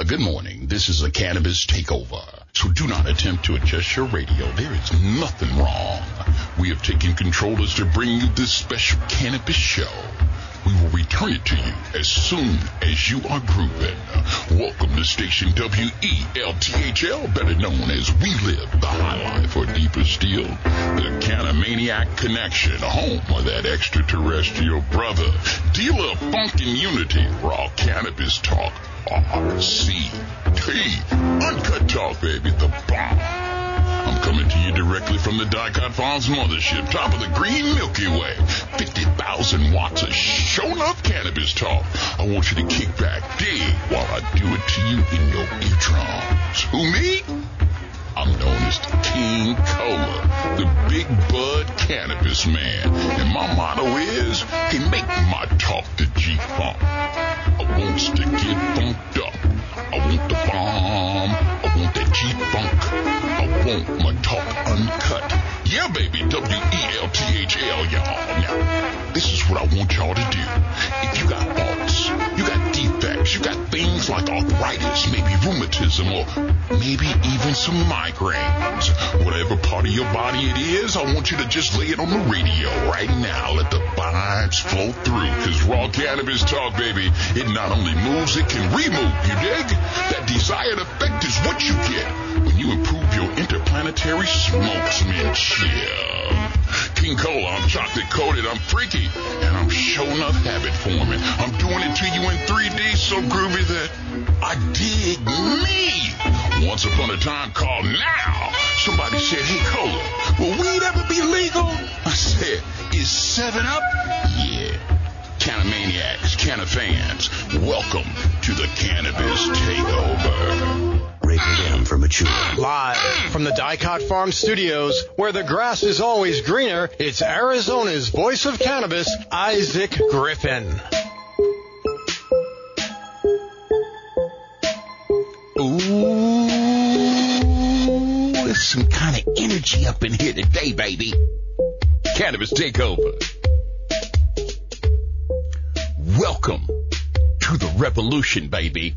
Good morning. This is a cannabis takeover. So do not attempt to adjust your radio. There is nothing wrong. We have taken control as to bring you this special cannabis show. We will return it to you as soon as you are grooving. Welcome to station WELTHL, better known as We Live the High Life or Deeper Still, the Canamaniac Connection, home of that extraterrestrial brother, dealer of funk and unity, raw cannabis talk, RCT, uncut talk, baby, the bomb. I'm coming to you directly from the Dicot Farms mothership, top of the green Milky Way. 50,000 watts of show enough cannabis talk. I want you to kick back, dig, while I do it to you in your eardrums. Who, me? I'm known as the King Cola, the big bud cannabis man. And my motto is, hey, make my talk the G-Funk. I wants to get funked up. I want the bomb. I want that G-Funk. I want my talk uncut. Yeah, baby, WELTHL, y'all. Now, this is what I want y'all to do. If you got faults, you got defects, you got things like arthritis, maybe rheumatism, or maybe even some migraines, whatever part of your body it is, I want you to just lay it on the radio right now. Let the vibes flow through, because raw cannabis talk, baby, it not only moves, it can remove, you dig? That desired effect is what you get when you improve your interplanetary smokesmanship. King Cola, I'm chocolate coated, I'm freaky, and I'm sure enough habit forming. I'm doing it to you in 3D so groovy that I dig me. Once upon a time called now, somebody said, hey Cola, will weed ever be legal? I said, is 7-Up? Yeah. Canamaniacs, Canafans, welcome to the Cannabis Takeover. Rated M for mature. Live from the Dicot Farm Studios, where the grass is always greener, it's Arizona's voice of cannabis, Isaac Griffin. Ooh, there's some kind of energy up in here today, baby. Cannabis Takeover. Welcome to the revolution, baby.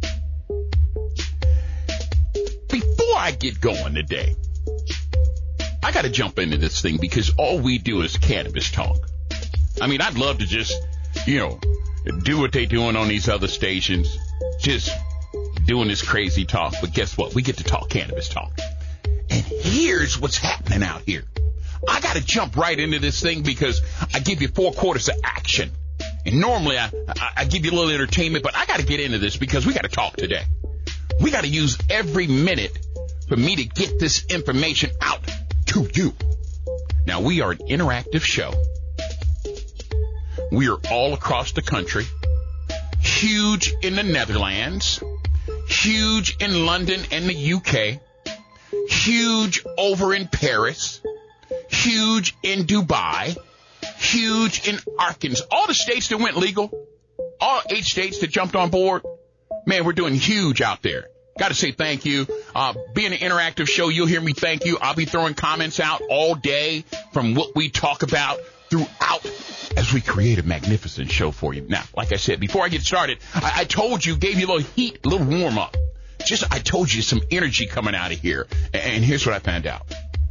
Before I get going today, I got to jump into this thing because all we do is cannabis talk. I mean, I'd love to just, do what they doing on these other stations, just doing this crazy talk. But guess what? We get to talk cannabis talk. And here's what's happening out here. I got to jump right into this thing because I give you 4 quarters of action. And normally I give you a little entertainment, but I got to get into this because we got to talk today. We got to use every minute for me to get this information out to you. Now, we are an interactive show. We are all across the country. Huge in the Netherlands. Huge in London and the UK. Huge over in Paris. Huge in Dubai. Huge in Arkansas. All the states that went legal. All 8 states that jumped on board. Man, we're doing huge out there. Got to say thank you. Being an interactive show, you'll hear me thank you. I'll be throwing comments out all day from what we talk about throughout as we create a magnificent show for you. Now, like I said, before I get started, I told you, gave you a little heat, a little warm up. I told you some energy coming out of here. And here's what I found out.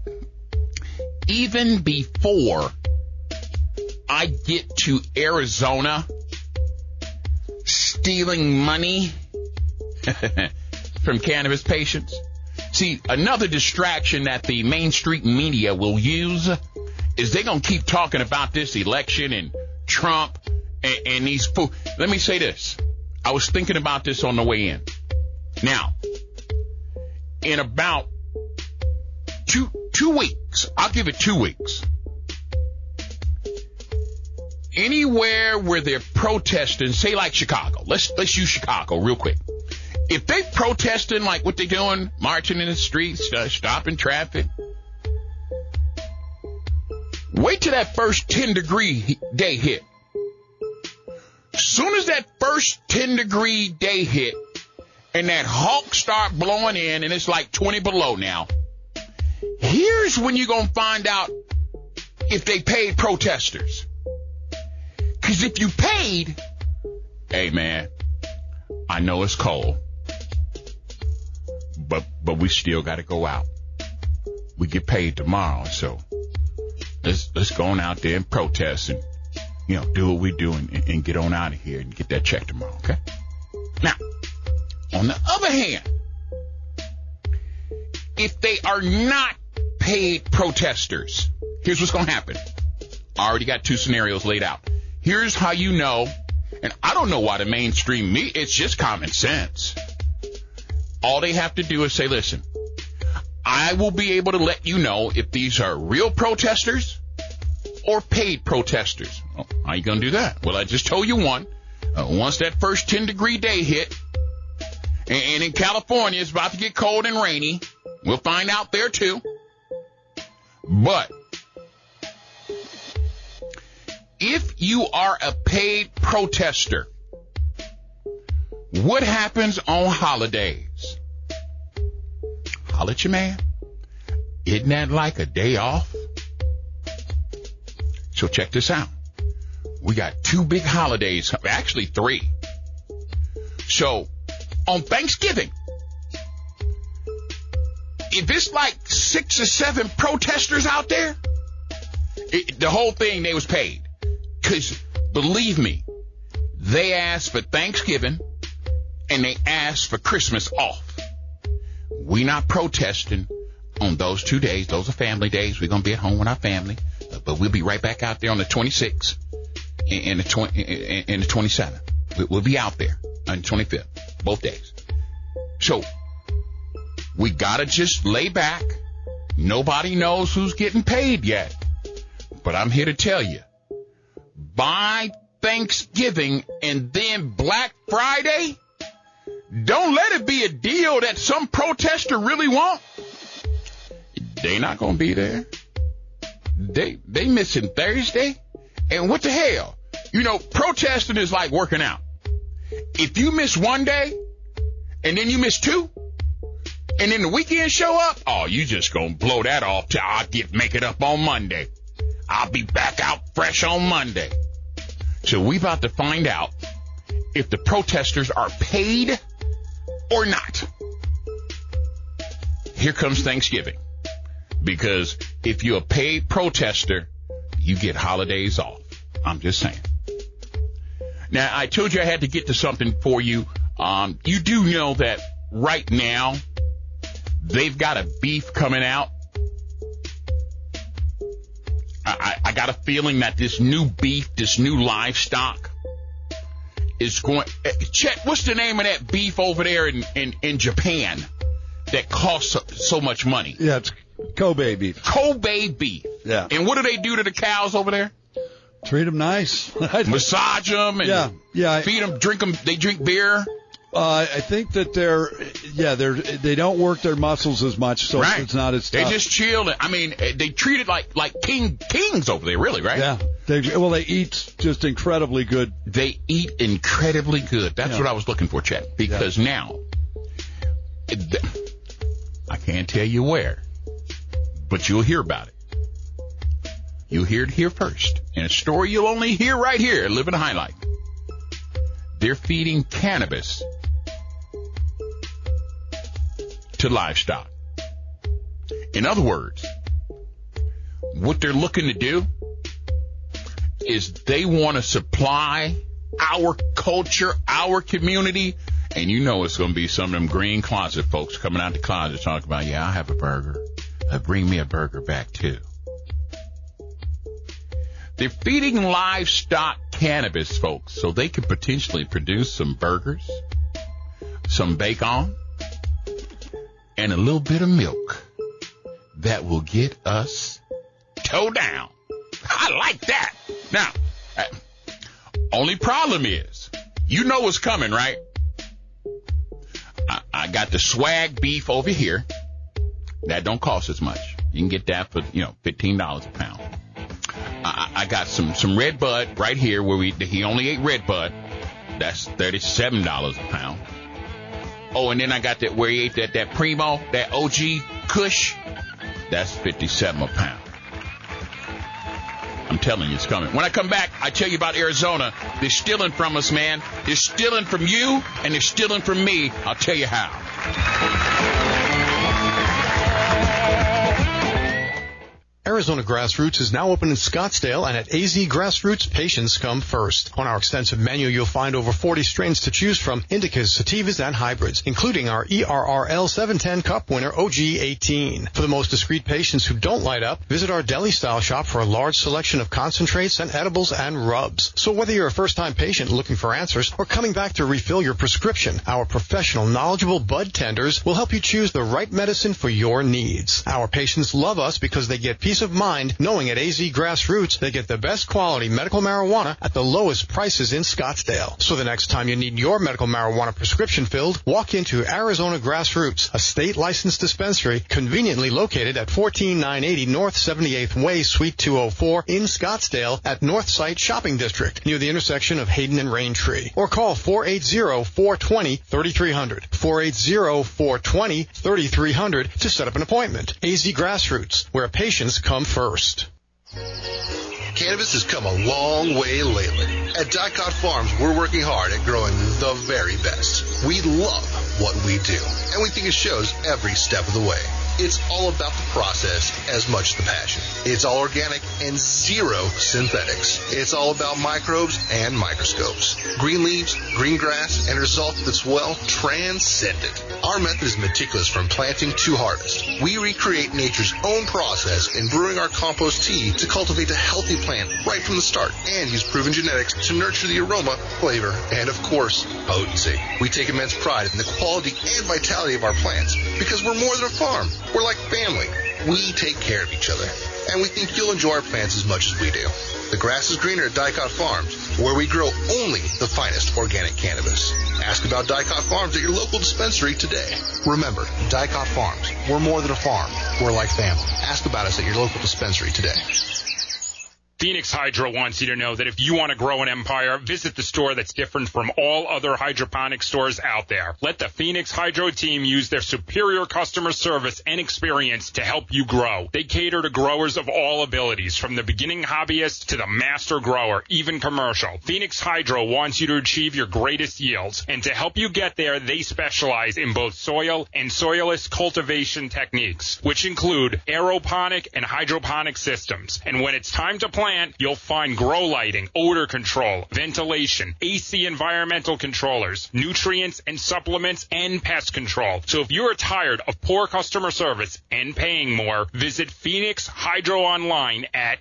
Even before I get to Arizona stealing money from cannabis patients. See, another distraction that the mainstream media will use is they're going to keep talking about this election and Trump and these fools. Let me say this. I was thinking about this on the way in. Now, in about two weeks, I'll give it 2 weeks. Anywhere where they're protesting, say like Chicago. Let's use Chicago real quick. If they protesting like what they're doing, marching in the streets, stopping traffic, wait till that first 10-degree day hit. Soon as that first 10-degree day hit and that hawk start blowing in and it's like 20 below now, here's when you're going to find out if they paid protesters. Because if you paid, hey, man, I know it's cold, but we still got to go out. We get paid tomorrow, so let's go on out there and protest and, do what we do and get on out of here and get that check tomorrow, okay? Now, on the other hand, if they are not paid protesters, here's what's going to happen. I already got 2 scenarios laid out. Here's how you know, and I don't know why the mainstream media, it's just common sense. All they have to do is say, listen, I will be able to let you know if these are real protesters or paid protesters. Well, how are you going to do that? Well, I just told you one. Once that first 10-degree day hit, and in California it's about to get cold and rainy, we'll find out there too. But if you are a paid protester, what happens on holidays? Holla at your man. Isn't that like a day off? So check this out. We got 2 big holidays, actually 3. So on Thanksgiving, if it's like 6 or 7 protesters out there, the whole thing, they was paid. Because believe me, they asked for Thanksgiving and they asked for Christmas off. We not protesting on those 2 days. Those are family days. We're going to be at home with our family. But we'll be right back out there on the 26th and the 27th. We'll be out there on the 25th, both days. So we got to just lay back. Nobody knows who's getting paid yet. But I'm here to tell you, by Thanksgiving and then Black Friday, don't let it be a deal that some protester really want. They not going to be there. They missing Thursday. And what the hell? Protesting is like working out. If you miss one day and then you miss 2 and then the weekend show up, you just going to blow that off till I make it up on Monday. I'll be back out fresh on Monday. So we about to find out if the protesters are paid or not. Here comes Thanksgiving. Because if you're a paid protester, you get holidays off. I'm just saying. Now, I told you I had to get to something for you. You do know that right now, they've got a beef coming out. I got a feeling that this new beef, this new livestock is going... Chet, what's the name of that beef over there in Japan that costs so much money? Yeah, it's Kobe beef. Kobe beef. Yeah. And what do they do to the cows over there? Treat them nice. Massage them and feed them, drink them. They drink beer. I think that they don't work their muscles as much, so right. It's not as tough. They just chill. I mean, they treat it like kings over there, really, right? Yeah. They eat just incredibly good. They eat incredibly good. That's what I was looking for, Chet. Because now, I can't tell you where, but you'll hear about it. You'll hear it here first. And a story you'll only hear right here at Living Highlight. They're feeding cannabis to livestock. In other words, what they're looking to do is they want to supply our culture, our community, and it's going to be some of them green closet folks coming out the closet talking about, I'll have a burger. Bring me a burger back too. They're feeding livestock cannabis, folks, so they could potentially produce some burgers, some bacon, and a little bit of milk that will get us toe down. I like that. Now, only problem is, what's coming, right? I got the swag beef over here. That don't cost as much. You can get that for, $15 a pound. I got some Red Bud right here where he only ate Red Bud. That's $37 a pound. Oh, and then I got that where he ate that Primo, that OG Kush. That's $57 a pound. I'm telling you, it's coming. When I come back, I tell you about Arizona. They're stealing from us, man. They're stealing from you, and they're stealing from me. I'll tell you how. Arizona Grassroots is now open in Scottsdale, and at AZ Grassroots, patients come first. On our extensive menu, you'll find over 40 strains to choose from, indicas, sativas, and hybrids, including our ERRL 710 Cup winner OG18. For the most discreet patients who don't light up, visit our deli-style shop for a large selection of concentrates and edibles and rubs. So whether you're a first-time patient looking for answers or coming back to refill your prescription, our professional, knowledgeable bud tenders will help you choose the right medicine for your needs. Our patients love us because they get peace of mind knowing at AZ Grassroots they get the best quality medical marijuana at the lowest prices in Scottsdale. So the next time you need your medical marijuana prescription filled, walk into Arizona Grassroots, a state-licensed dispensary conveniently located at 14980 North 78th Way, Suite 204 in Scottsdale at Northside Shopping District near the intersection of Hayden and Raintree. Or call 480-420-3300. 480-420-3300 to set up an appointment. AZ Grassroots, where patients come first. Cannabis has come a long way lately. At Dicot Farms, we're working hard at growing the very best. We love what we do, and we think it shows every step of the way. It's all about the process as much as the passion. It's all organic and zero synthetics. It's all about microbes and microscopes. Green leaves, green grass, and a result that's, well, transcendent. Our method is meticulous from planting to harvest. We recreate nature's own process in brewing our compost tea to cultivate a healthy plant right from the start and use proven genetics to nurture the aroma, flavor, and, of course, potency. We take immense pride in the quality and vitality of our plants because we're more than a farm. We're like family. We take care of each other. And we think you'll enjoy our plants as much as we do. The grass is greener at Dicot Farms, where we grow only the finest organic cannabis. Ask about Dicot Farms at your local dispensary today. Remember, Dicot Farms, we're more than a farm. We're like family. Ask about us at your local dispensary today. Phoenix Hydro wants you to know that if you want to grow an empire, visit the store that's different from all other hydroponic stores out there. Let the Phoenix Hydro team use their superior customer service and experience to help you grow. They cater to growers of all abilities, from the beginning hobbyist to the master grower, even commercial. Phoenix Hydro wants you to achieve your greatest yields, and to help you get there, they specialize in both soil and soilless cultivation techniques, which include aeroponic and hydroponic systems. And when it's time to plant, you'll find grow lighting, odor control, ventilation, AC environmental controllers, nutrients and supplements, and pest control. So if you're tired of poor customer service and paying more, visit Phoenix Hydro online at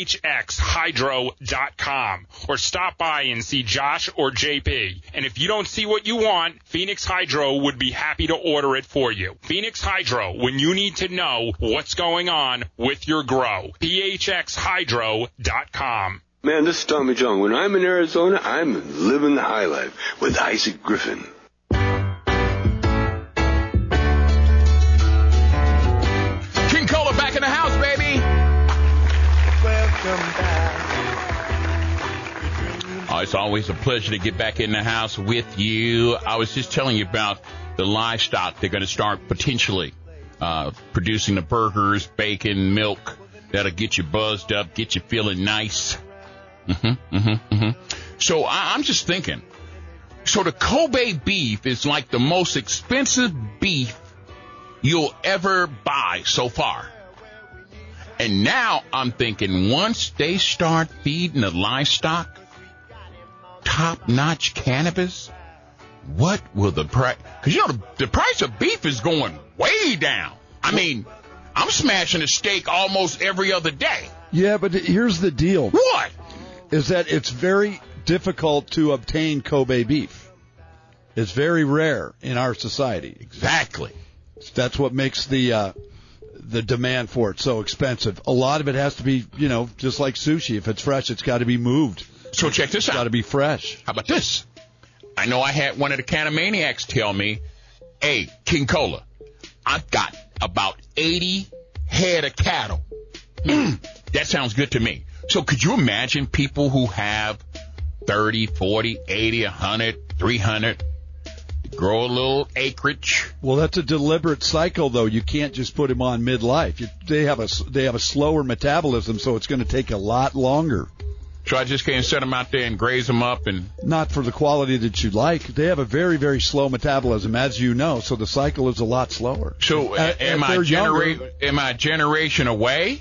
phxhydro.com or stop by and see Josh or JP. And if you don't see what you want, Phoenix Hydro would be happy to order it for you. Phoenix Hydro, when you need to know what's going on with your grow. phxhydro.com. Man, this is Tommy John. When I'm in Arizona, I'm living the high life with Isaac Griffin. King Cola back in the house, baby. Welcome back. Oh, it's always a pleasure to get back in the house with you. I was just telling you about the livestock. They're going to start potentially producing the burgers, bacon, milk. That'll get you buzzed up, get you feeling nice. So I'm just thinking, so the Kobe beef is like the most expensive beef you'll ever buy so far. And now I'm thinking, once they start feeding the livestock top-notch cannabis, what will the price? Because, you know, the price of beef is going way down. I mean, I'm smashing a steak almost every other day. Yeah, but here's the deal. What? Is that it's very difficult to obtain Kobe beef. It's very rare in our society. Exactly. That's what makes the demand for it so expensive. A lot of it has to be, you know, just like sushi. If it's fresh, it's got to be moved. So check this out. It's got to be fresh. How about this? I know I had one of the Canamaniacs tell me, hey, King Cola, I've got about 80 head of cattle. That sounds good to me. So could you imagine people who have 30, 40, 80, 100, 300, grow a little acreage? Well, that's a deliberate cycle, though. You can't just put them on midlife. They have a slower metabolism, so it's going to take a lot longer. So I just can't set them out there and graze them up and... Not for the quality that you'd like. They have a very, very slow metabolism, as you know, so the cycle is a lot slower. So am I a generation away?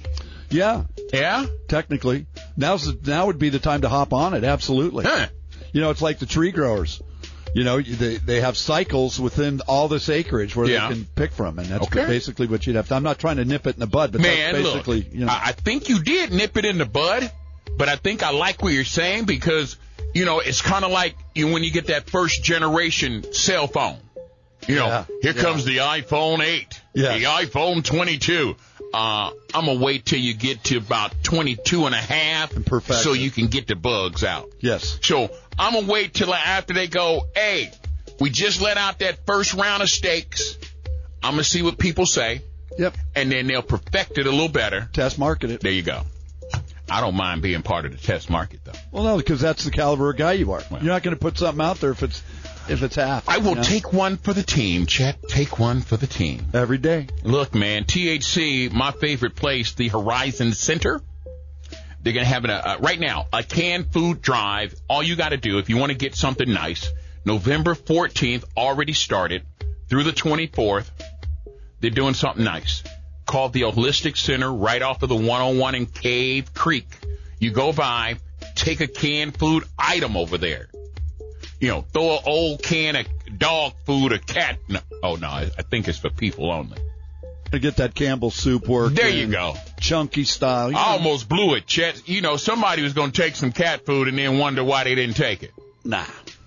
Yeah. Yeah? Technically. Now would be the time to hop on it. Absolutely. Huh. You know, it's like the tree growers. You know, they have cycles within all this acreage where they can pick from, and that's basically what you'd have to. I'm not trying to nip it in the bud, but man, that's basically, look, you know. I think you did nip it in the bud, but I think I like what you're saying because, you know, it's kind of like when you get that first generation cell phone. You know, here comes the iPhone 8, the iPhone 22. I'm going to wait till you get to about 22 and a half so you can get the bugs out. Yes. So I'm going to wait till after they go, hey, we just let out that first round of steaks. I'm going to see what people say. Yep. And then they'll perfect it a little better. Test market it. There you go. I don't mind being part of the test market, though. Well, no, because that's the caliber of guy you are. Well, you're not going to put something out there if it's half. I will take one for the team, Chet. Take one for the team. Every day. Look, man, THC, my favorite place, the Horizon Center. They're going to have right now, a canned food drive. All you got to do, if you want to get something nice, November 14th already started through the 24th. They're doing something nice called the Holistic Center right off of the 101 in Cave Creek. You go by, take a canned food item over there. You know, throw an old can of dog food, a cat. No, I think it's for people only. To get that Campbell soup working. There you go. Chunky style. I almost blew it, Chet. You know, somebody was going to take some cat food and then wonder why they didn't take it. Nah.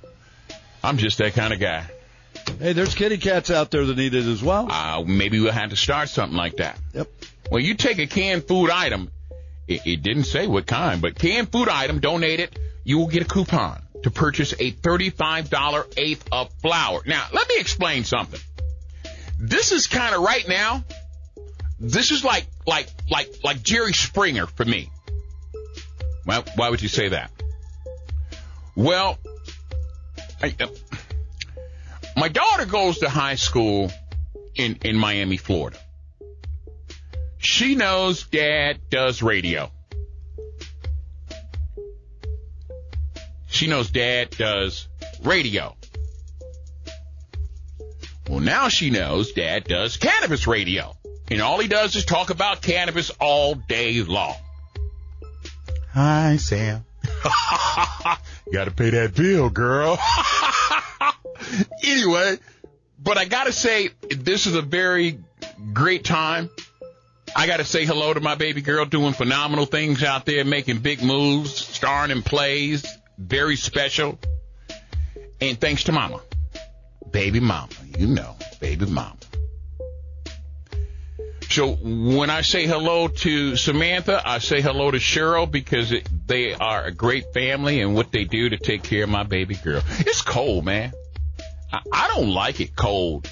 I'm just that kind of guy. Hey, there's kitty cats out there that need it as well. Maybe we'll have to start something like that. Yep. Well, you take a canned food item. It didn't say what kind, but canned food item, donate it. You will get a coupon to purchase a $35 eighth of flour. Now, let me explain something. This is kind of right now. This is like Jerry Springer for me. Well, why would you say that? Well, my daughter goes to high school in Miami, Florida. She knows Dad does radio. She knows Dad does radio. Well, now she knows Dad does cannabis radio. And all he does is talk about cannabis all day long. Hi, Sam. Got to pay that bill, girl. Anyway, but I got to say, this is a very great time. I got to say hello to my baby girl doing phenomenal things out there, making big moves, starring in plays, very special. And thanks to Mama. Baby Mama, you know, baby Mama. So when I say hello to Samantha, I say hello to Cheryl because they are a great family and what they do to take care of my baby girl. It's cold, man. I don't like it cold.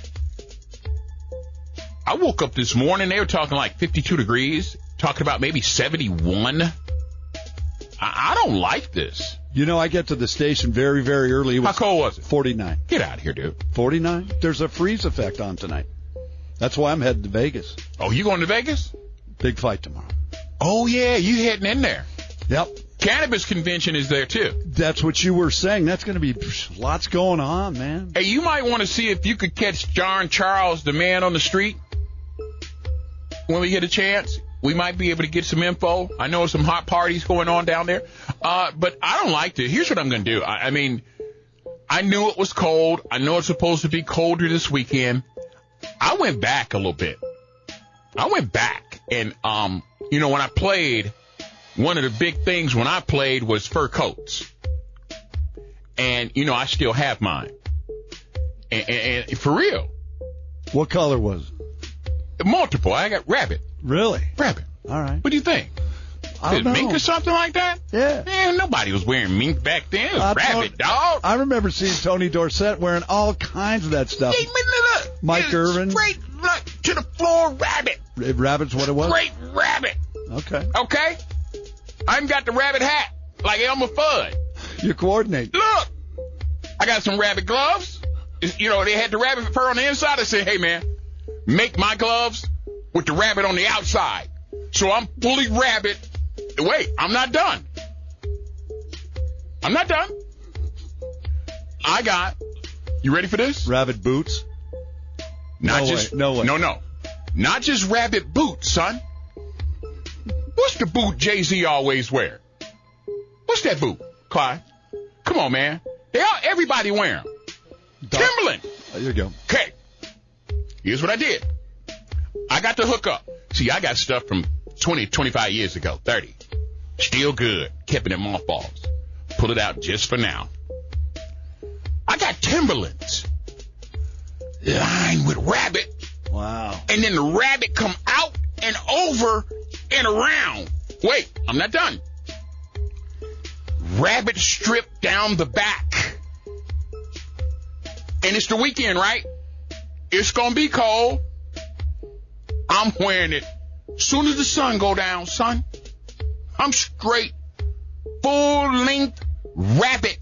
I woke up this morning, they were talking like 52 degrees, talking about maybe 71. I don't like this. You know, I get to the station very, very early. How cold was it? 49. Get out of here, dude. 49? There's a freeze effect on tonight. That's why I'm heading to Vegas. Oh, you going to Vegas? Big fight tomorrow. Oh, yeah, you heading in there. Yep. Cannabis convention is there, too. That's what you were saying. That's going to be lots going on, man. Hey, you might want to see if you could catch John Charles, the man on the street, when we get a chance. We might be able to get some info. I know some hot parties going on down there. But I don't like to. Here's what I'm going to do. I mean, I knew it was cold. I know it's supposed to be colder this weekend. I went back a little bit. I went back. And, you know, when I played, one of the big things when I played was fur coats. And, you know, I still have mine. And for real. What color was it? Multiple. I got rabbit. Really? Rabbit. All right. What do you think? I don't know. Mink or something like that? Yeah. Man, nobody was wearing mink back then. It was rabbit, dog. I remember seeing Tony Dorsett wearing all kinds of that stuff. Hey, look. Mike Irvin. Straight look, to the floor, rabbit. Rabbit's what it was? Straight rabbit. Okay? I even got the rabbit hat, like Elmer Fudd. You coordinate. Look. I got some rabbit gloves. You know, they had the rabbit fur on the inside. I said, hey, man, make my gloves with the rabbit on the outside. So I'm fully rabbit. Wait, I'm not done. I got, you ready for this? Rabbit boots? No way. No. Not just rabbit boots, son. What's the boot Jay-Z always wear? What's that boot, Clyde? Come on, man. Everybody wear them. Timberland. There you go. Okay. Here's what I did. I got the hookup. See, I got stuff from 20, 25 years ago, 30. Still good. Kept it in mothballs. Pull it out just for now. I got Timberlands lined with rabbit. Wow. And then the rabbit come out and over and around. Wait, I'm not done. Rabbit strip down the back. And it's the weekend, right? It's going to be cold. I'm wearing it. Soon as the sun go down, son, I'm straight. Full-length rabbit.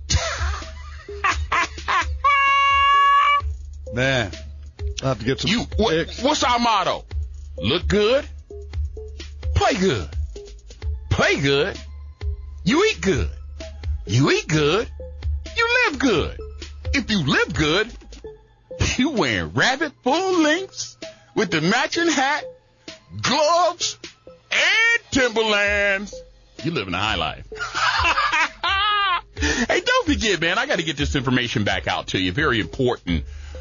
Man, I'll have to get some pics. What's our motto? Look good. Play good. Play good. You eat good. You eat good. You live good. If you live good, you wearing rabbit full lengths with the matching hat, gloves, and Timberlands. You living a high life. Hey, don't forget, man, I got to get this information back out to you. Very important.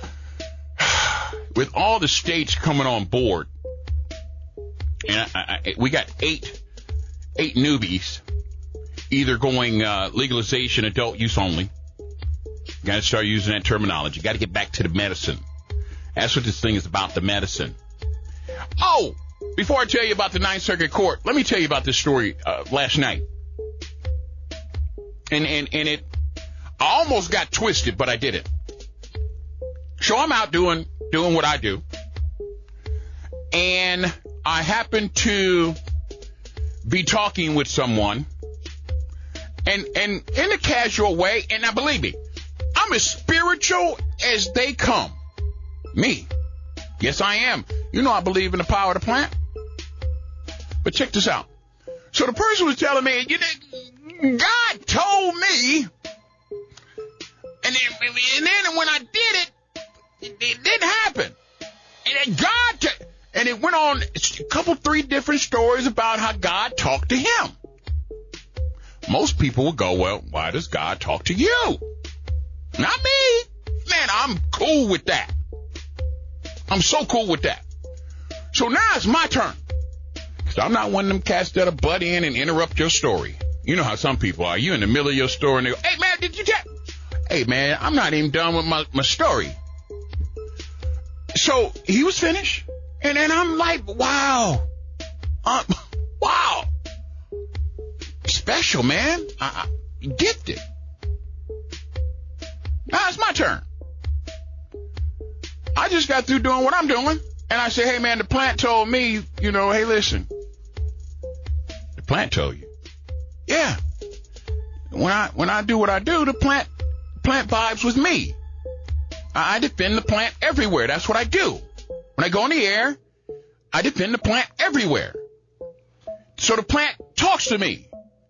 With all the states coming on board, and we got eight newbies, either going legalization, adult use only. Got to start using that terminology. Got to get back to the medicine. That's what this thing is about, the medicine. Oh, before I tell you about the Ninth Circuit Court, let me tell you about this story last night. And it, I almost got twisted, but I didn't. So I'm out doing what I do. And I happen to be talking with someone. And in a casual way, and now believe me, I'm as spiritual as they come. Me. Yes, I am. You know I believe in the power of the plant. But check this out. So the person was telling me, God told me, and then when I did it, it didn't happen. And then and it went on a couple, 3 different stories about how God talked to him. Most people would go, well, why does God talk to you? Not me. Man, I'm cool with that. I'm so cool with that. So now it's my turn. Because I'm not one of them cats that'll butt in and interrupt your story. You know how some people are. You in the middle of your story and they go, hey, man, did you tell? Hey, man, I'm not even done with my story. So he was finished. And then I'm like, wow. Wow. Special, man. Gifted. Now it's my turn. I just got through doing what I'm doing. And I said, hey, man, the plant told me, hey, listen. The plant told you. Yeah. When I do what I do, the plant vibes with me. I defend the plant everywhere. That's what I do. When I go in the air, I defend the plant everywhere. So the plant talks to me.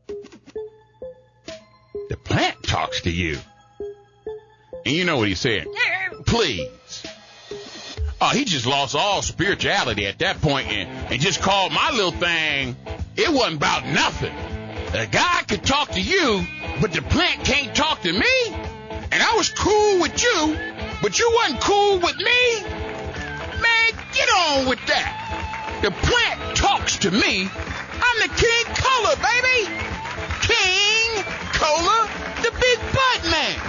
The plant talks to you. And you know what he said? Please. Oh, he just lost all spirituality at that point and just called my little thing. It wasn't about nothing. A guy could talk to you, but the plant can't talk to me. And I was cool with you, but you wasn't cool with me. Man, get on with that. The plant talks to me. I'm the King Cola, baby. King Cola, the big butt man.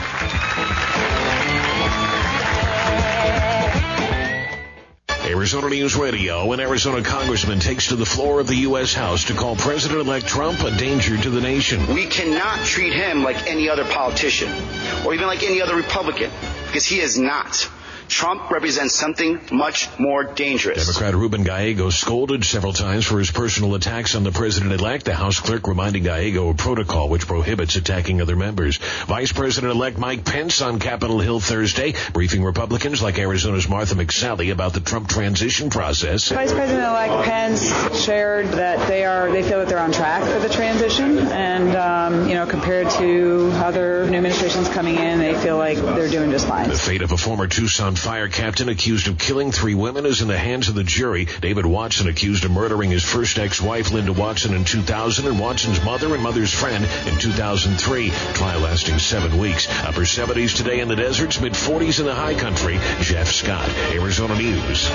Arizona News Radio, an Arizona congressman takes to the floor of the U.S. House to call President-elect Trump a danger to the nation. We cannot treat him like any other politician or even like any other Republican because he is not. Trump represents something much more dangerous. Democrat Ruben Gallego scolded several times for his personal attacks on the president-elect. The House clerk reminding Gallego of protocol which prohibits attacking other members. Vice President-elect Mike Pence on Capitol Hill Thursday, briefing Republicans like Arizona's Martha McSally about the Trump transition process. Vice President-elect Pence shared that they feel that they're on track for the transition, and compared to other new administrations coming in, they feel like they're doing just fine. The fate of a former Tucson Hollywood fire captain accused of killing 3 women is in the hands of the jury. David Watson accused of murdering his first ex-wife, Linda Watson, in 2000, and Watson's mother and mother's friend in 2003. Trial lasting 7 weeks. Upper 70s today in the deserts, mid-40s in the high country. Jeff Scott, Arizona News.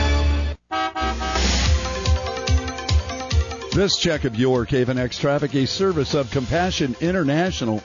This check of your KFNX traffic, a service of Compassion International.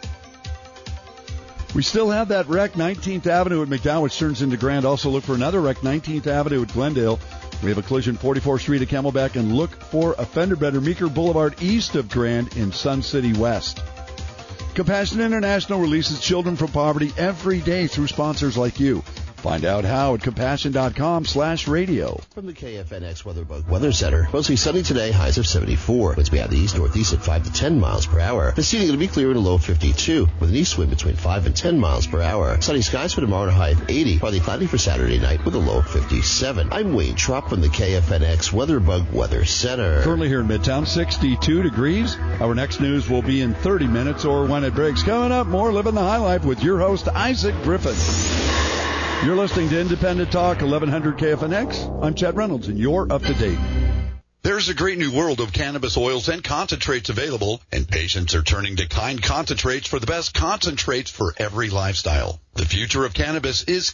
We still have that wreck, 19th Avenue at McDowell, which turns into Grand. Also look for another wreck, 19th Avenue at Glendale. We have a collision 44th Street at Camelback, and look for a fender bender, Meeker Boulevard east of Grand in Sun City West. Compassion International releases children from poverty every day through sponsors like you. Find out how at compassion.com/radio. From the KFNX WeatherBug Weather Center. Mostly sunny today, highs of 74. Winds be out the east-northeast at 5 to 10 miles per hour. This evening going to be clear in a low of 52, with an east wind between 5 and 10 miles per hour. Sunny skies for tomorrow and a high of 80. Partly cloudy for Saturday night with a low of 57. I'm Wayne Trop from the KFNX WeatherBug Weather Center. Currently here in Midtown, 62 degrees. Our next news will be in 30 minutes or when it breaks. Coming up, more Living the High Life with your host, Isaac Griffin. You're listening to Independent Talk, 1100 KFNX. I'm Chad Reynolds, and you're up to date. There's a great new world of cannabis oils and concentrates available, and patients are turning to Kind Concentrates for the best concentrates for every lifestyle. The future of cannabis is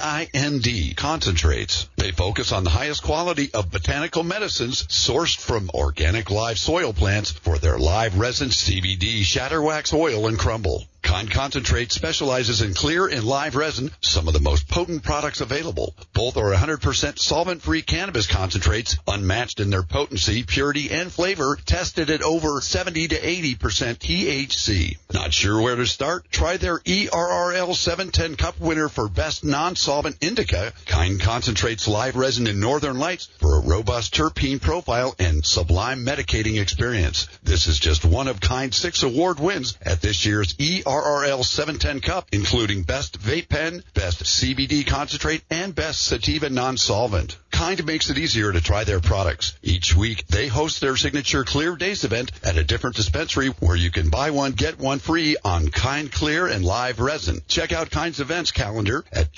KIND Concentrates. They focus on the highest quality of botanical medicines sourced from organic live soil plants for their live resin, CBD, shatter wax oil, and crumble. Kind Concentrate specializes in clear and live resin, some of the most potent products available. Both are 100% solvent-free cannabis concentrates, unmatched in their potency, purity, and flavor, tested at over 70 to 80% THC. Not sure where to start? Try their ERRL 710 Cup winner for Best Non-Solvent Indica. Kind Concentrates live resin in Northern Lights for a robust terpene profile and sublime medicating experience. This is just one of Kind's 6 award wins at this year's ERRL 710 Cup, including Best Vape Pen, Best CBD Concentrate, and Best Sativa Non-Solvent. Kind makes it easier to try their products. Each week, they host their signature Clear Days event at a different dispensary where you can buy one, get one free on Kind Clear and live resin. Check out Kind's events calendar at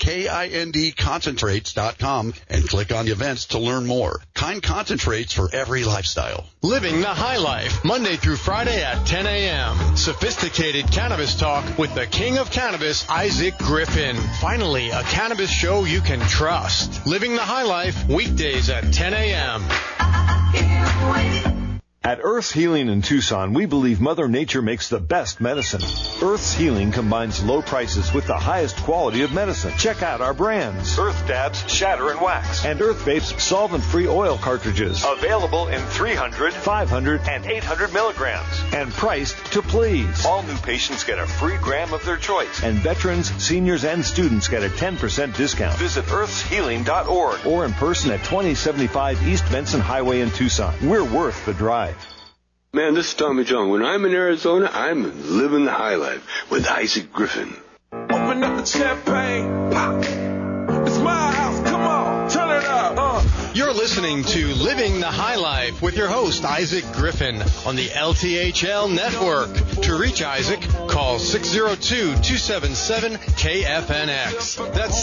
kindconcentrates.com and click on the events to learn more. Kind Concentrates for every lifestyle. Living the High Life, Monday through Friday at 10 a.m. Sophisticated cannabis talk with the king of cannabis, Isaac Griffin. Finally, a cannabis show you can trust. Living the High Life, weekdays at 10 a.m. At Earth's Healing in Tucson, we believe Mother Nature makes the best medicine. Earth's Healing combines low prices with the highest quality of medicine. Check out our brands: Earth Dabs, Shatter and Wax, and Earth Vapes solvent-free oil cartridges. Available in 300, 500, and 800 milligrams. And priced to please. All new patients get a free gram of their choice. And veterans, seniors, and students get a 10% discount. Visit earthshealing.org or in person at 2075 East Benson Highway in Tucson. We're worth the drive. Man, this is Tommy John. When I'm in Arizona, I'm living the high life with Isaac Griffin. Open up the champagne, pop. It's my house, come on, turn it up. You're listening to Living the High Life with your host, Isaac Griffin, on the LTHL Network. To reach Isaac, call 602-277-KFNX. That's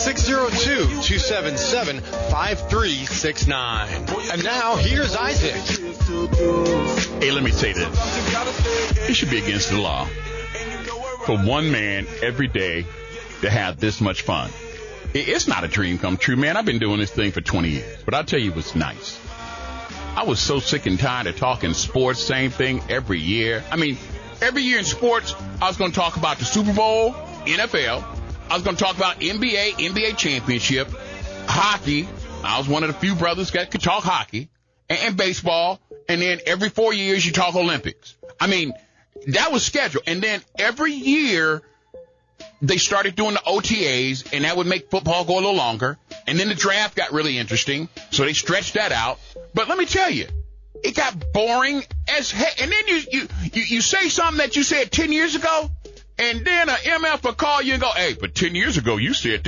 602-277-5369. And now, here's Isaac. Hey, let me say this. It should be against the law for one man every day to have this much fun. It's not a dream come true, man. I've been doing this thing for 20 years, but I'll tell you what's nice. I was so sick and tired of talking sports, same thing every year. I mean, every year in sports, I was going to talk about the Super Bowl, NFL. I was going to talk about NBA championship, hockey. I was one of the few brothers that could talk hockey, and baseball. And then every 4 years, you talk Olympics. I mean, that was scheduled. And then every year, they started doing the OTAs, and that would make football go a little longer. And then the draft got really interesting, so they stretched that out. But let me tell you, it got boring as heck. And then you say something that you said 10 years ago, and then an MF will call you and go, hey, but 10 years ago you said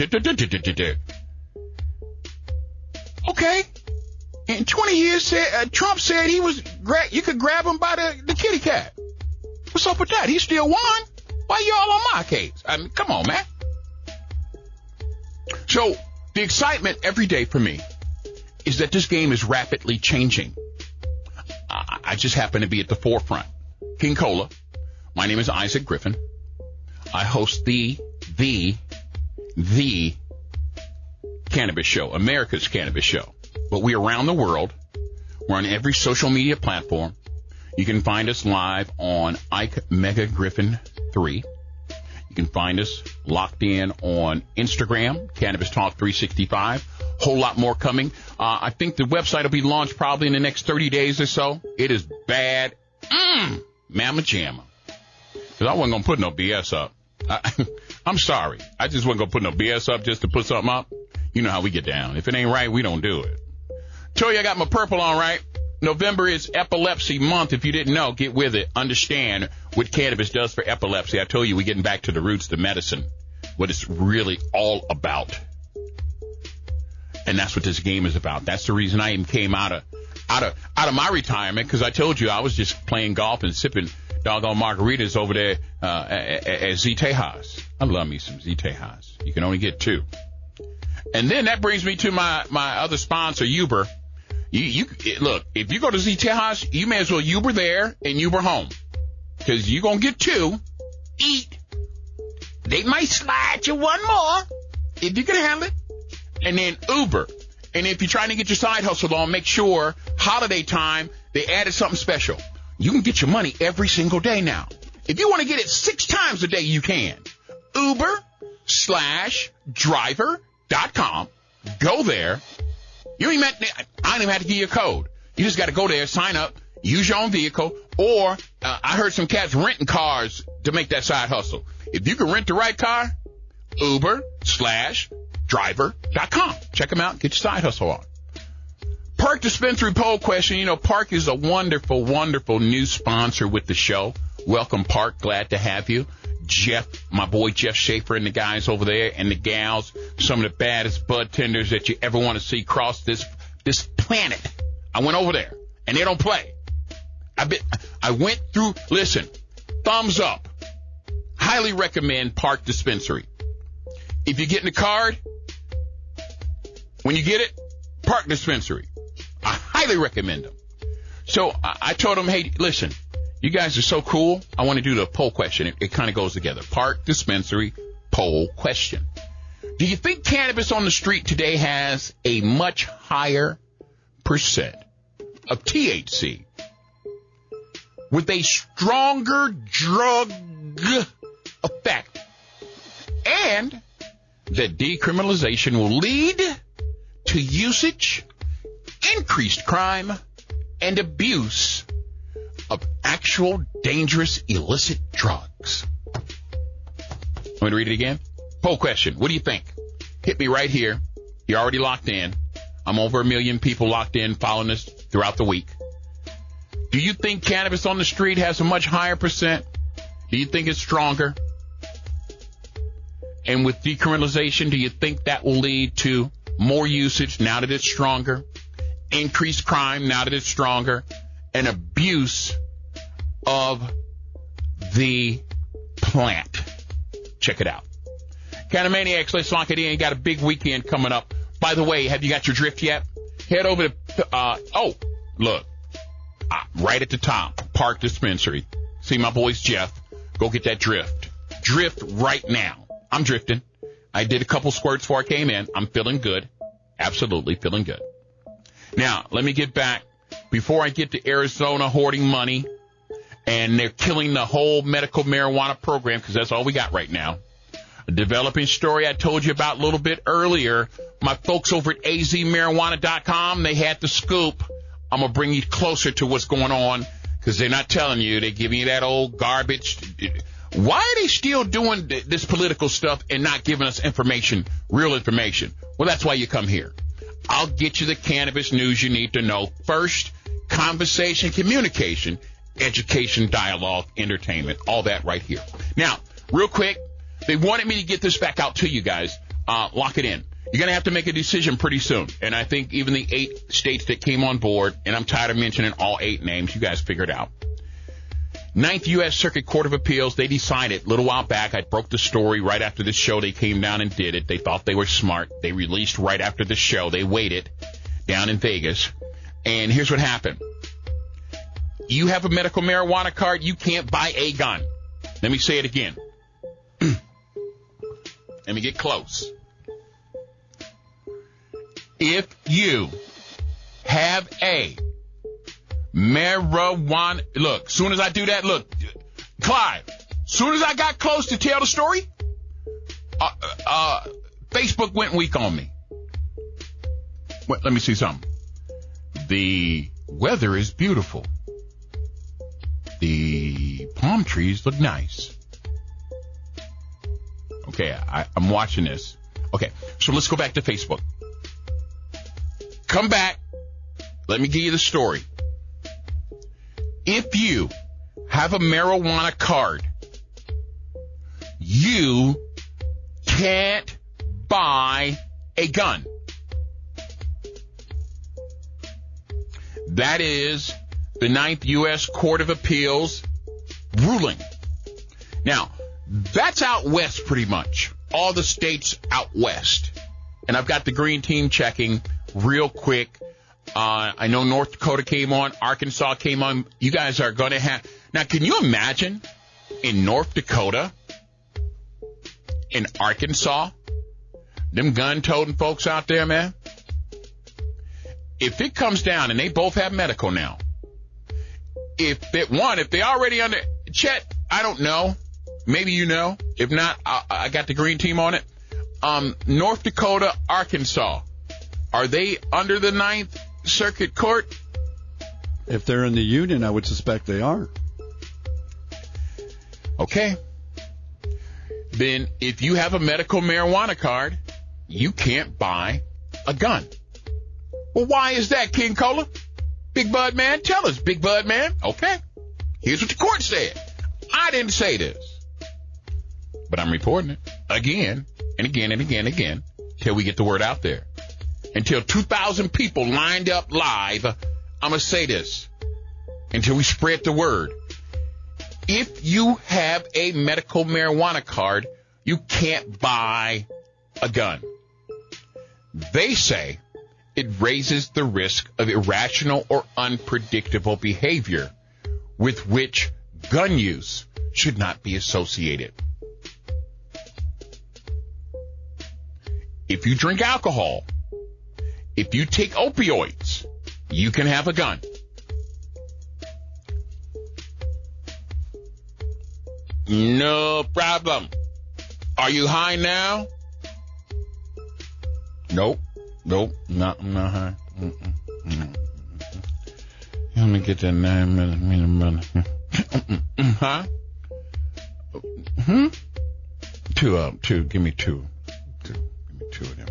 okay. And 20 years Trump said you could grab him by the kitty cat. What's up with that? He still won. Why y'all on my case? I mean, come on, man. So The excitement every day for me is that this game is rapidly changing. I just happen to be at the forefront. King Cola. My name is Isaac Griffin. I host the Cannabis Show, America's Cannabis Show. But we're around the world. We're on every social media platform. You can find us live on Ike Mega Griffin 3. You can find us locked in on Instagram, Cannabis Talk 365. Whole lot more coming. I think the website will be launched probably in the next 30 days or so. It is bad. Mamma jamma. Because I wasn't going to put no BS up. I'm sorry. I just wasn't going to put no BS up just to put something up. You know how we get down. If it ain't right, we don't do it. Told you I got my purple on, right? November is epilepsy month. If you didn't know, get with it. Understand what cannabis does for epilepsy. I told you we're getting back to the roots, the medicine, what it's really all about. And that's what this game is about. That's the reason I even came out of my retirement, because I told you I was just playing golf and sipping doggone margaritas over there at Z Tejas. I love me some Z Tejas. You can only get 2. And then that brings me to my other sponsor, Uber. You look, if you go to Z Tejas, you may as well Uber there and Uber home, because you're going to get 2, eat. They might slide you one more if you can handle it. And then Uber. And if you're trying to get your side hustle on, make sure holiday time, they added something special. You can get your money every single day now. If you want to get it 6 times a day, you can. Uber/driver.com. Go there. I don't even have to give you a code. You just got to go there, sign up, use your own vehicle, or I heard some cats renting cars to make that side hustle. If you can rent the right car, Uber/driver.com. Check them out. Get your side hustle on. Park Dispensary poll question. You know, Park is a wonderful, wonderful new sponsor with the show. Welcome, Park. Glad to have you. Jeff, my boy Jeff Schaefer and the guys over there and the gals, some of the baddest bud tenders that you ever want to see cross this planet. I went over there, and they don't play. I went through, listen, thumbs up. Highly recommend Park Dispensary. If you get in the card, when you get it, Park Dispensary. I highly recommend them. So I told them, hey, listen, you guys are so cool. I want to do the poll question. It kind of goes together. Park Dispensary poll question. Do you think cannabis on the street today has a much higher percent of THC with a stronger drug effect, and that decriminalization will lead to usage, increased crime, and abuse of actual dangerous illicit drugs? Want me to read it again? Poll question. What do you think? Hit me right here. You're already locked in. I'm over 1 million people locked in following us throughout the week. Do you think cannabis on the street has a much higher percent? Do you think it's stronger? And with decriminalization, do you think that will lead to more usage now that it's stronger, increased crime now that it's stronger, and abuse of the plant? Check it out. Canamaniacs, let's lock it in. Got a big weekend coming up. By the way, have you got your drift yet? Head over to, right at the top, Park Dispensary. See my boys, Jeff. Go get that drift. Drift right now. I'm drifting. I did a couple squirts before I came in. I'm feeling good. Absolutely feeling good. Now, let me get back. Before I get to Arizona hoarding money, and they're killing the whole medical marijuana program, because that's all we got right now. A developing story I told you about a little bit earlier. My folks over at azmarijuana.com, they had the scoop. I'm going to bring you closer to what's going on, because they're not telling you. They're giving you that old garbage. Why are they still doing this political stuff and not giving us information, real information? Well, that's why you come here. I'll get you the cannabis news you need to know first. Conversation, communication, education, dialogue, entertainment, all that right here. Now, real quick, they wanted me to get this back out to you guys. Lock it in. You're going to have to make a decision pretty soon. And I think even the 8 states that came on board, and I'm tired of mentioning all 8 names, you guys figure it out. Ninth U.S. Circuit Court of Appeals, they decided a little while back, I broke the story right after this show, they came down and did it. They thought they were smart. They released right after the show. They waited down in Vegas. And here's what happened. You have a medical marijuana card, you can't buy a gun. Let me say it again. Let me get close. If you have a marijuana, look, soon as I do that, look, Clyde, soon as I got close to tell the story, Facebook went weak on me. Well, let me see something. The weather is beautiful. The palm trees look nice. Okay, I'm watching this. Okay, so let's go back to Facebook. Come back. Let me give you the story. If you have a marijuana card, you can't buy a gun. That is the Ninth U.S. Court of Appeals ruling. Now, that's out west pretty much. All the states out west. And I've got the green team checking real quick. I know North Dakota came on. Arkansas came on. You guys are going to have... Now, can you imagine in North Dakota, in Arkansas, them gun-toting folks out there, man? If it comes down, and they both have medical now, if they already under... Chet, I don't know. Maybe you know. If not, I got the green team on it. North Dakota, Arkansas, are they under the Ninth Circuit Court? If they're in the union, I would suspect they are. Okay. Then if you have a medical marijuana card, you can't buy a gun. Well, why is that, King Cola? Big Bud Man, tell us, Big Bud Man. Okay. Here's what the court said. I didn't say this, but I'm reporting it again and again and again and again till we get the word out there. Until 2,000 people lined up live, I'm going to say this until we spread the word. If you have a medical marijuana card, you can't buy a gun. They say it raises the risk of irrational or unpredictable behavior with which gun use should not be associated. If you drink alcohol, if you take opioids, you can have a gun. No problem. Are you high now? Nope, not high. Let me get that 9 minute. Huh? Two. Give me two. Give me two of them.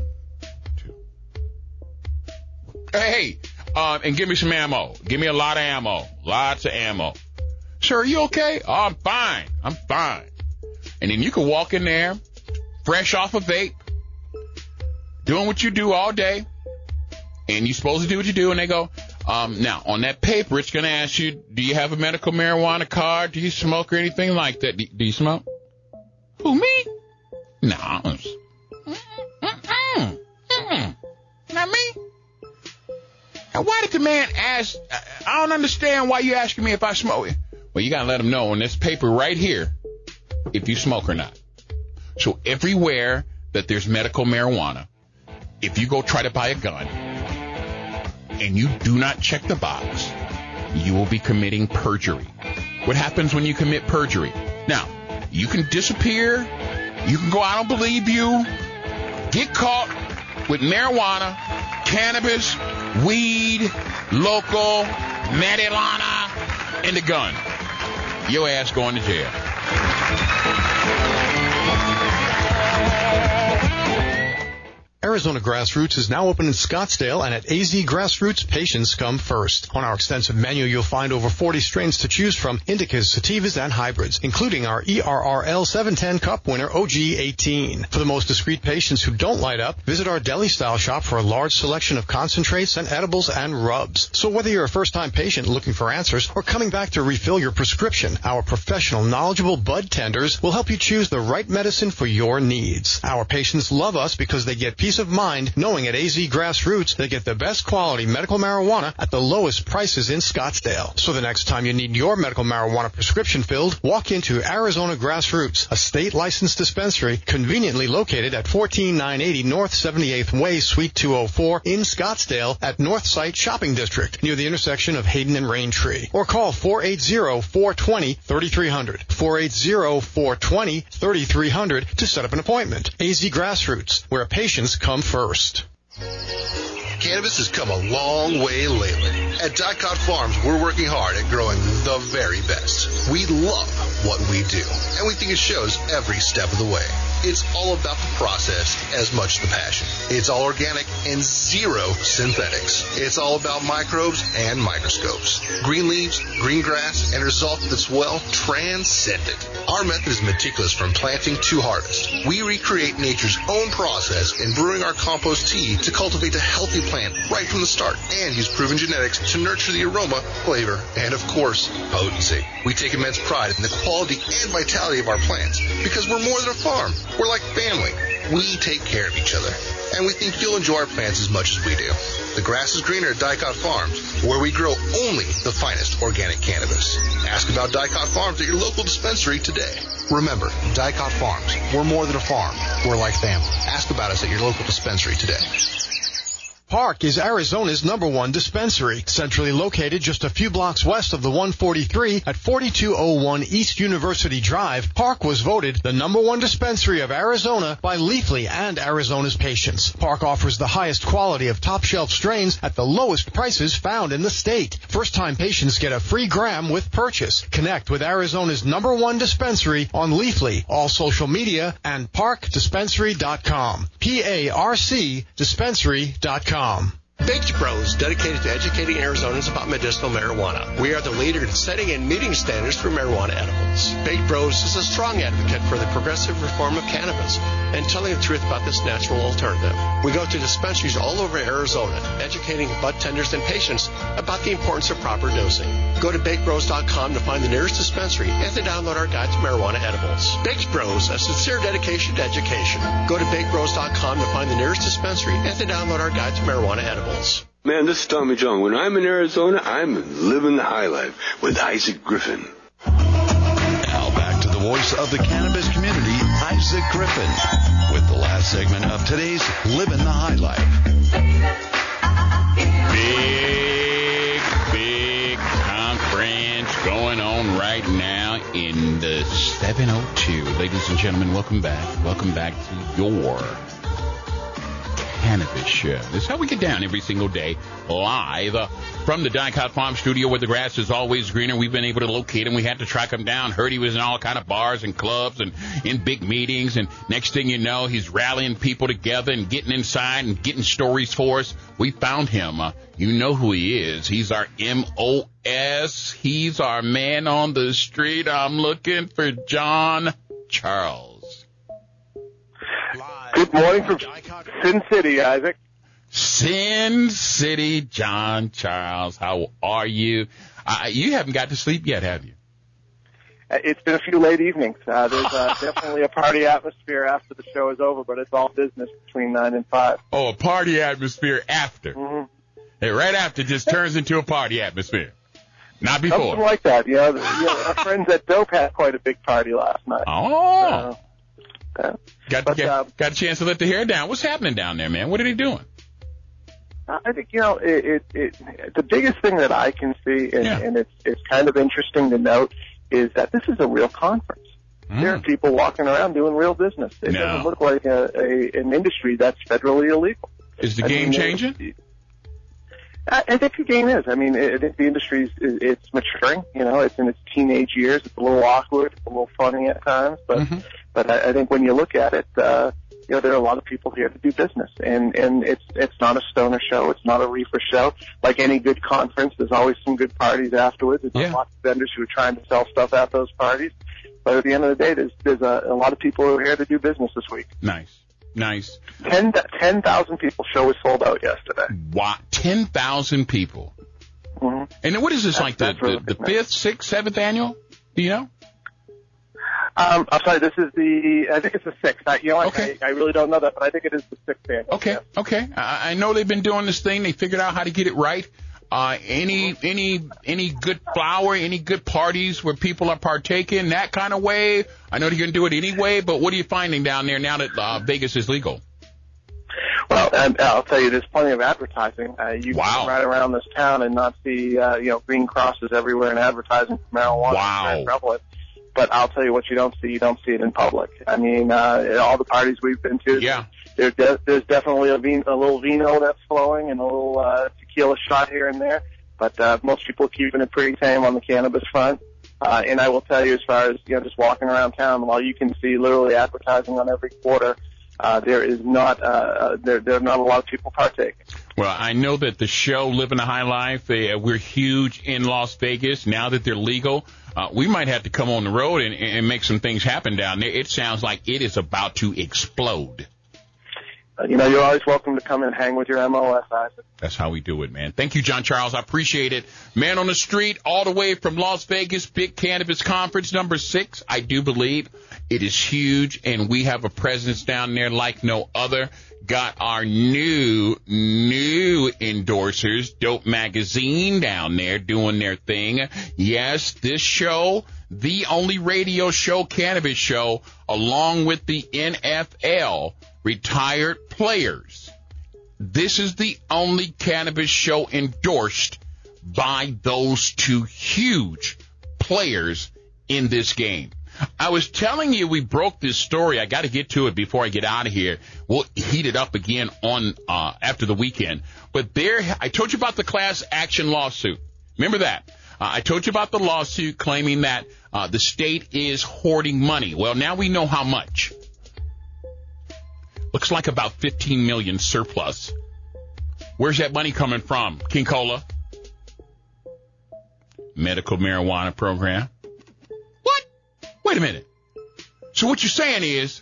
Hey, and give me some ammo. Give me a lot of ammo. Lots of ammo. Sir, are you okay? Oh, I'm fine. And then you can walk in there, fresh off a vape, doing what you do all day, and you're supposed to do what you do, and they go, now, on that paper, it's going to ask you, do you have a medical marijuana card? Do you smoke or anything like that? Do you smoke? Who, me? No. Not me. Now, why did the man ask? I don't understand why you asking me if I smoke. Well, you got to let him know on this paper right here if you smoke or not. So everywhere that there's medical marijuana, if you go try to buy a gun and you do not check the box, you will be committing perjury. What happens when you commit perjury? Now, you can disappear. You can go, I don't believe you. Get caught with marijuana, cannabis, weed, local, marijuana, and a gun. Your ass going to jail. Arizona Grassroots is now open in Scottsdale, and at AZ Grassroots, patients come first. On our extensive menu, you'll find over 40 strains to choose from, indicas, sativas, and hybrids, including our ERRL 710 Cup winner OG18. For the most discreet patients who don't light up, visit our deli-style shop for a large selection of concentrates and edibles and rubs. So whether you're a first-time patient looking for answers or coming back to refill your prescription, our professional, knowledgeable bud tenders will help you choose the right medicine for your needs. Our patients love us because they get peace of mind knowing at AZ Grassroots they get the best quality medical marijuana at the lowest prices in Scottsdale. So the next time you need your medical marijuana prescription filled, walk into Arizona Grassroots, a state-licensed dispensary conveniently located at 14980 North 78th Way, Suite 204 in Scottsdale at Northside Shopping District near the intersection of Hayden and Raintree. Or call 480-420-3300. 480-420-3300 to set up an appointment. AZ Grassroots, where patients come first. Cannabis has come a long way lately. At Dicot Farms, we're working hard at growing the very best. We love what we do, and we think it shows every step of the way. It's all about the process as much as the passion. It's all organic and zero synthetics. It's all about microbes and microscopes. Green leaves, green grass, and a result that's, well, transcendent. Our method is meticulous from planting to harvest. We recreate nature's own process in brewing our compost tea to cultivate a healthy plant right from the start and use proven genetics to nurture the aroma, flavor, and, of course, potency. We take immense pride in the quality and vitality of our plants because we're more than a farm. We're like family. We take care of each other, and we think you'll enjoy our plants as much as we do. The grass is greener at Dicot Farms, where we grow only the finest organic cannabis. Ask about Dicot Farms at your local dispensary today. Remember, Dicot Farms, we're more than a farm. We're like family. Ask about us at your local dispensary today. Park is Arizona's #1 dispensary, centrally located just a few blocks west of the 143 at 4201 East University Drive. Park was voted the #1 dispensary of Arizona by Leafly and Arizona's patients. Park offers the highest quality of top-shelf strains at the lowest prices found in the state. First-time patients get a free gram with purchase. Connect with Arizona's #1 dispensary on Leafly, all social media, and parkdispensary.com. PARC dispensary.com. Baked Bros, dedicated to educating Arizonans about medicinal marijuana. We are the leader in setting and meeting standards for marijuana edibles. Baked Bros is a strong advocate for the progressive reform of cannabis and telling the truth about this natural alternative. We go to dispensaries all over Arizona, educating bud tenders and patients about the importance of proper dosing. Go to BakedBros.com to find the nearest dispensary and to download our guide to marijuana edibles. Baked Bros, a sincere dedication to education. Go to BakedBros.com to find the nearest dispensary and to download our guide to marijuana edibles. Man, this is Tommy John. When I'm in Arizona, I'm living the high life with Isaac Griffin. Now back to the voice of the cannabis community, Isaac Griffin, with the last segment of today's Living the High Life. Big conference going on right now in the 702. Ladies and gentlemen, welcome back. Welcome back to your Cannabis Show. This is how we get down every single day, live from the Dicot Farm studio where the grass is always greener. We've been able to locate him. We had to track him down. Heard he was in all kind of bars and clubs and in big meetings. And next thing you know, he's rallying people together and getting inside and getting stories for us. We found him. You know who he is. He's our MOS. He's our man on the street. I'm looking for John Charles. Good morning from Sin City, Isaac. Sin City, John Charles. How are you? You haven't got to sleep yet, have you? It's been a few late evenings. There's definitely a party atmosphere after the show is over, but it's all business between 9 and 5. Oh, a party atmosphere after. Mm-hmm. Hey, right after just turns into a party atmosphere. Not before. Something like that. Our friends at Dope had quite a big party last night. Oh. Got a chance to let the hair down. What's happening down there, man? What are they doing? I think, the biggest thing that I can see, and it's kind of interesting to note, is that this is a real conference. There are people walking around doing real business. It doesn't look like an industry that's federally illegal. Is the game changing? I think the game is. I mean, I think the industry it's maturing. It's in its teenage years. It's a little awkward, it's a little funny at times, but But I think when you look at it, there are a lot of people here to do business, and it's not a stoner show, it's not a reefer show. Like any good conference, there's always some good parties afterwards. There's lots of vendors who are trying to sell stuff at those parties. But at the end of the day, there's a lot of people who are here to do business this week. Nice. 10,000 people. Show was sold out yesterday. Wow, 10,000 people. Mm-hmm. And what is this, like the 5th, 6th, 7th annual? Do you know? I'm sorry, this is I think it's the 6th. I really don't know that, but I think it is the 6th annual. Okay. I know they've been doing this thing. They figured out how to get it right. Any good flower, any good parties where people are partaking, that kind of way? I know they're going to do it anyway, but what are you finding down there now that Vegas is legal? Well, I'll tell you, there's plenty of advertising. You can ride around this town and not see, green crosses everywhere and advertising for marijuana. Wow. It's prevalent. But I'll tell you what you don't see it in public. I mean, all the parties we've been to, there's definitely a little vino that's flowing and a little tequila shot here and there. But most people are keeping it pretty tame on the cannabis front. And I will tell you, as far as just walking around town, while you can see literally advertising on every quarter, there are not a lot of people partaking. Well, I know that the show Living a High Life, we're huge in Las Vegas. Now that they're legal, we might have to come on the road and make some things happen down there. It sounds like it is about to explode. You're always welcome to come and hang with your MOS, Isaac. That's how we do it, man. Thank you, John Charles. I appreciate it. Man on the street, all the way from Las Vegas, Big Cannabis Conference number 6. I do believe it is huge, and we have a presence down there like no other. Got our new endorsers, Dope Magazine, down there doing their thing. Yes, this show, the only radio show, cannabis show, along with the NFL retired players. This is the only cannabis show endorsed by those two huge players in this game. I was telling you we broke this story. I got to get to it before I get out of here. We'll heat it up again on after the weekend. But I told you about the class action lawsuit. Remember that? I told you about the lawsuit claiming that the state is hoarding money. Well, now we know how much. Looks like about $15 million surplus. Where's that money coming from, King Cola? Medical marijuana program. What? Wait a minute. So what you're saying is,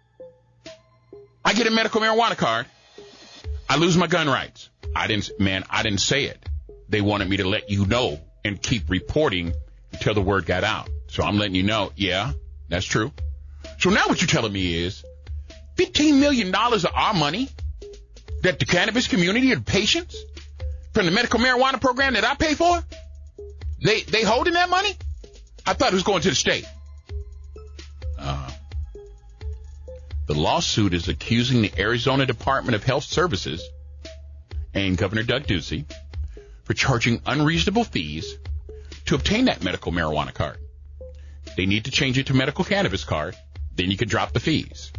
I get a medical marijuana card, I lose my gun rights. I didn't say it. They wanted me to let you know and keep reporting until the word got out. So I'm letting you know, yeah, that's true. So now what you're telling me is, $15 million of our money that the cannabis community and patients from the medical marijuana program that I pay for, they holding that money? I thought it was going to the state. The lawsuit is accusing the Arizona Department of Health Services and Governor Doug Ducey for charging unreasonable fees to obtain that medical marijuana card. They need to change it to medical cannabis card, then you can drop the fees.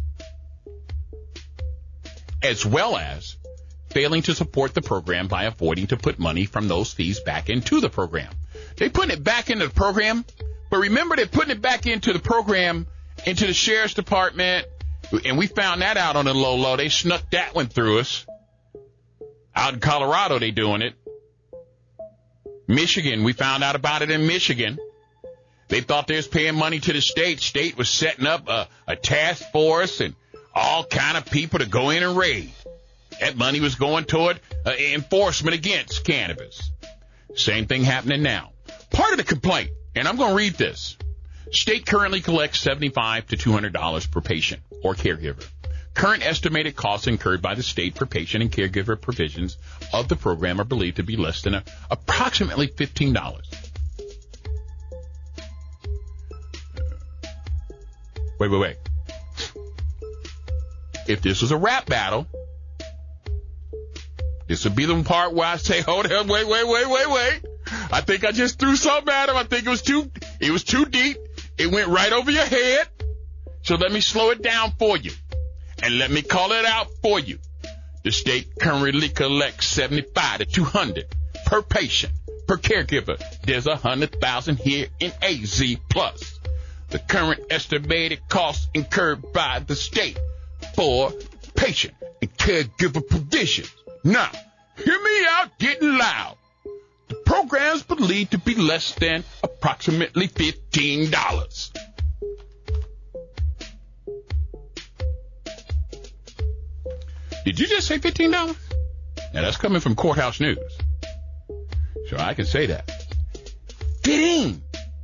As well as failing to support the program by avoiding to put money from those fees back into the program. They're putting it back into the program, but remember they're putting it back into the program, into the sheriff's department, and we found that out on the low. They snuck that one through us. Out in Colorado, they doing it. Michigan, we found out about it in Michigan. They thought they was paying money to the state. State was setting up a task force and all kind of people to go in and raid. That money was going toward enforcement against cannabis. Same thing happening now. Part of the complaint, and I'm going to read this. State currently collects $75 to $200 per patient or caregiver. Current estimated costs incurred by the state for patient and caregiver provisions of the program are believed to be less than approximately $15. Wait. If this was a rap battle, this would be the part where I say, hold on, wait. I think I just threw something at him. I think it was too deep. It went right over your head. So let me slow it down for you. And let me call it out for you. The state currently collects $75 to $200 per patient, per caregiver. There's $100,000 here in AZ plus. the current estimated costs incurred by the state for patient and caregiver provisions. Now, hear me out getting loud. The program's believed to be less than approximately $15. Did you just say $15? Now, that's coming from Courthouse News. So I can say that. $15.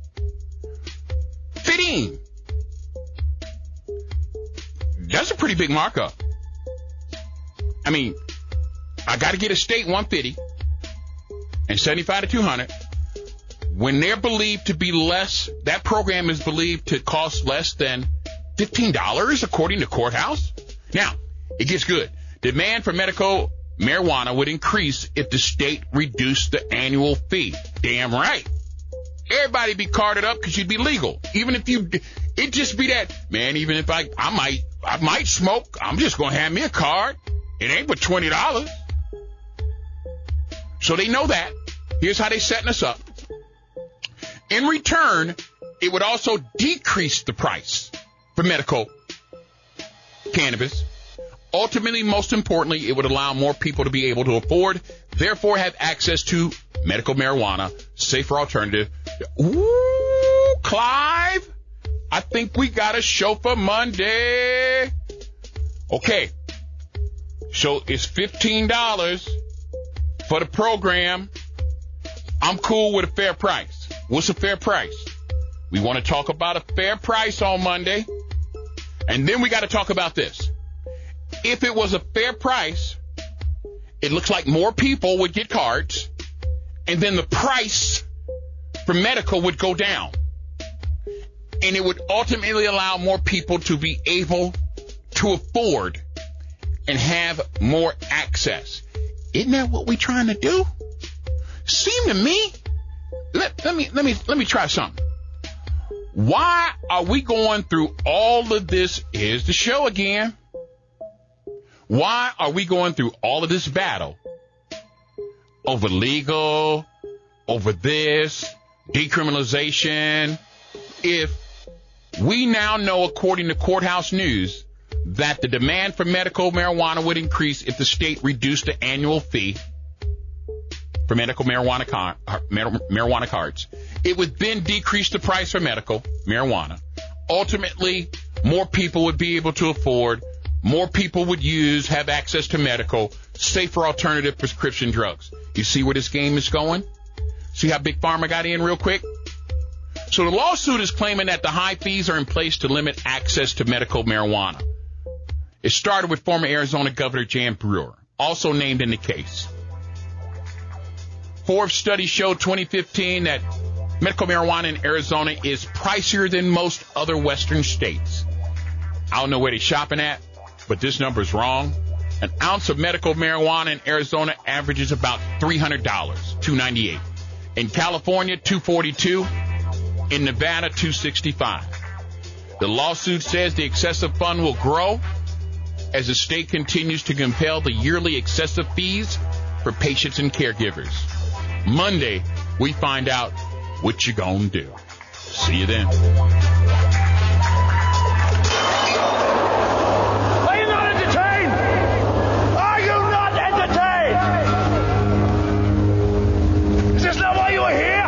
That's a pretty big markup. I mean, I got to get a state 150 and 75 to 200. When they're believed to be less, that program is believed to cost less than $15 according to Courthouse. Now, it gets good. Demand for medical marijuana would increase if the state reduced the annual fee. Damn right. Everybody be carded up because you'd be legal. Even if it just be that, man, even if I might smoke, I'm just going to have me a card. It ain't but $20. So they know that. Here's how they setting us up. In return, it would also decrease the price for medical cannabis. Ultimately, most importantly, it would allow more people to be able to afford, therefore have access to medical marijuana, safer alternative. Ooh, Clive, I think we got a show for Monday. Okay, so it's $15 for the program. I'm cool with a fair price. What's a fair price? We want to talk about a fair price on Monday. And then we got to talk about this. If it was a fair price, it looks like more people would get cards, and then the price for medical would go down. And it would ultimately allow more people to be able to afford and have more access. Isn't that what we're trying to do? Seem to me, let me try something. Why are we going through all of this? Here's the show again. Why are we going through all of this battle over legal, over this, decriminalization, if we now know, according to Courthouse News, that the demand for medical marijuana would increase if the state reduced the annual fee for medical marijuana cards. It would then decrease the price for medical marijuana. Ultimately, more people would be able to afford, more people would have access to medical, safer alternative prescription drugs. You see where this game is going? See how Big Pharma got in real quick? So the lawsuit is claiming that the high fees are in place to limit access to medical marijuana. It started with former Arizona Governor Jan Brewer, also named in the case. Forbes study showed 2015 that medical marijuana in Arizona is pricier than most other Western states. I don't know where they're shopping at, but this number is wrong. An ounce of medical marijuana in Arizona averages about $300, $298. In California, $242. In Nevada, $265. The lawsuit says the excessive fund will grow as the state continues to compel the yearly excessive fees for patients and caregivers. Monday, we find out what you gonna do. See you then. Are you not entertained? Are you not entertained? Is this not why you are here?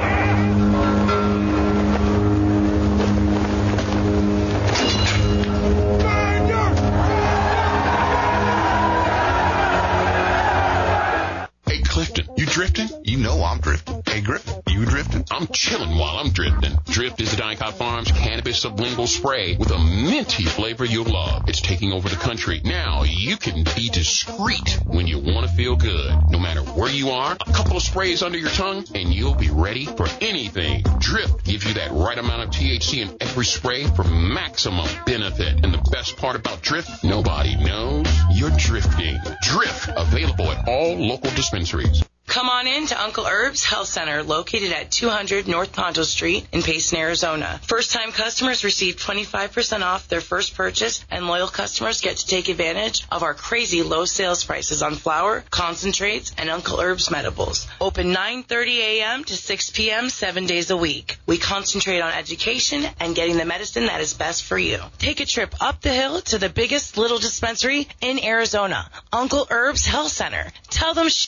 Hey, Clifton, you drifting? You know I'm drifting. Hey, Griffin, you drifting? I'm chilling while I'm drifting. Drift is the Dicot Farms Cannabis Sublingual Spray with a minty flavor you'll love. It's taking over the country. Now, you can be discreet when you want to feel good. No matter where you are, a couple of sprays under your tongue, and you'll be ready for anything. Drift gives you that right amount of THC in every spray for maximum benefit. And the best part about Drift, nobody knows you're drifting. Drift, available at all local dispensaries. Come on in to Uncle Herb's Health Center, located at 200 North Ponto Street in Payson, Arizona. First-time customers receive 25% off their first purchase, and loyal customers get to take advantage of our crazy low sales prices on flour, concentrates, and Uncle Herb's Medibles. Open 9:30 a.m. to 6 p.m. 7 days a week. We concentrate on education and getting the medicine that is best for you. Take a trip up the hill to the biggest little dispensary in Arizona, Uncle Herb's Health Center. Tell them